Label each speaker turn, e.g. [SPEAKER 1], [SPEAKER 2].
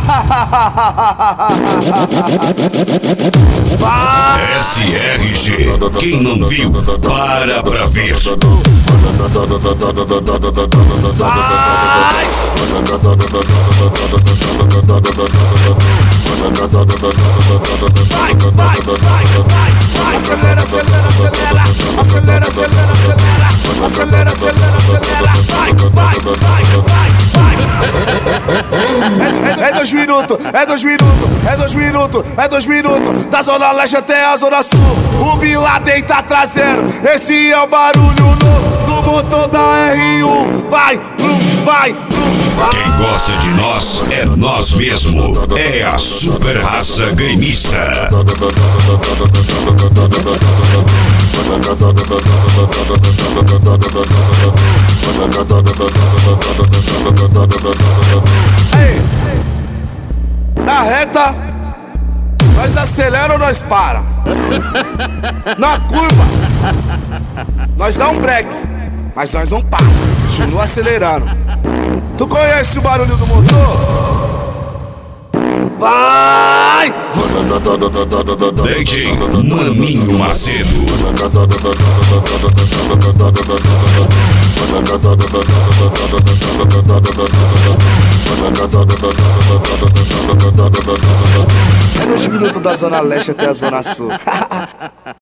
[SPEAKER 1] SRG, quem não viu, para pra ver.
[SPEAKER 2] Vai, vai, vai, vai, vai. Acelera, acelera, acelera. Acelera, acelera, acelera. Acelera, acelera, acelera. Vai, vai, vai, vai, vai. É 2 minutos, é 2 minutos, é 2 minutos, é 2 minutos. Da zona leste até a zona sul. O Bin Laden tá trazendo. Esse é o barulho novo do motor da R1. Vai, vai, vai.
[SPEAKER 1] Quem gosta de nós é nós mesmo. É a super raça gremista.
[SPEAKER 2] Ei, na reta, nós acelera ou nós para? Na curva, nós dá um break, mas nós não para. Continua acelerando. Tu conhece o barulho do motor? Vai!
[SPEAKER 1] DJ Maninho Macedo.
[SPEAKER 2] É 2 minutos da zona leste até a zona sul.